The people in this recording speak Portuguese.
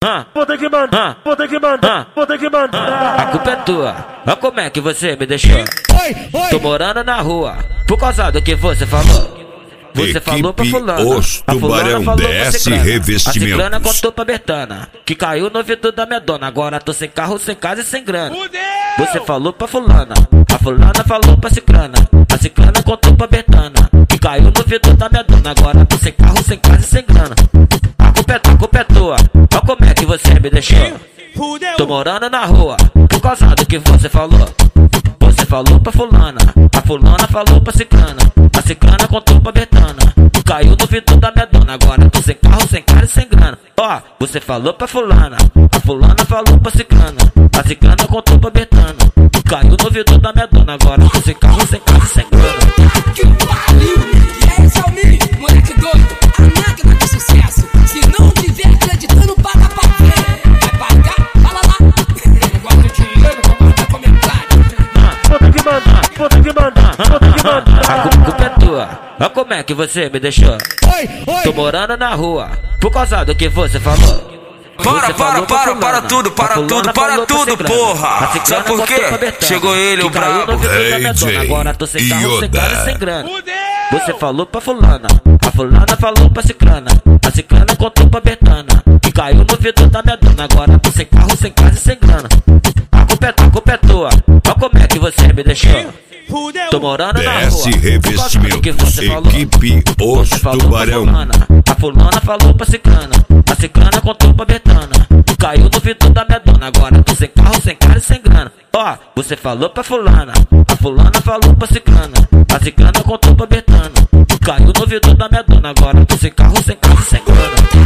vou ter que mandar, vou ter que mandar, vou ter que mandar. A culpa é tua, olha como é que você me deixou. Tô morando na rua, por causa do que você falou. Você falou pra fulana, Os a fulana Tubarão falou pra DS ciclana, a Revestimentos. ciclana contou pra Bertana, que caiu no ouvido da minha dona. Agora tô sem carro, sem casa e sem grana. Você falou pra fulana, a fulana falou pra ciclana, a ciclana contou pra Bertana, que caiu no ouvido da minha dona. Agora tô sem carro, sem casa e sem grana. A culpa é tua, olha como é que você me deixou. Tô morando na rua, por causa do que você falou. Você falou pra fulana, a fulana falou pra ciclana, a ciclana contou pra Bertana, que caiu no ouvido da minha dona. Agora tô sem carro, sem casa e sem grana. Ó, você falou pra fulana, a fulana falou pra ciclana, a ciclana contou pra Bertana, que caiu no ouvido da minha dona. Agora tô sem carro, sem casa e sem grana. Que pariu! E aí, Salmi, moleque doido, a máquina de sucesso. Se não tiver acreditando, paga pra ver. Vai pagar? Fala lá. Eu gosto de dinheiro, não manda comentário. Vou ter que mandar, vou ter que mandar, vou ter que mandar. A culpa é tua, olha como é que você me deixou. Tô morando na rua, por causa do que você falou. Para tudo, porra! Sabe por quê? Chegou ele, o brabo. Agora tô sem carro, sem casa e sem grana. Você falou pra fulana, a fulana falou pra ciclana, a ciclana contou pra Bertana, que caiu no ouvido da minha dona. Agora tô sem carro, sem casa e sem grana. A culpa é tua, olha como é que você me deixou. Tô morando na rua, DS Revestimentos, equipe Os Tubarão. A fulana falou pra ciclana, a ciclana contou pra Bertana, caiu no ouvido da minha dona. Agora tô sem carro, sem casa e sem grana. Ó, você falou pra fulana, a fulana falou pra ciclana, a ciclana contou pra Bertana, caiu no ouvido da minha dona. Agora tô sem carro, sem casa e sem grana.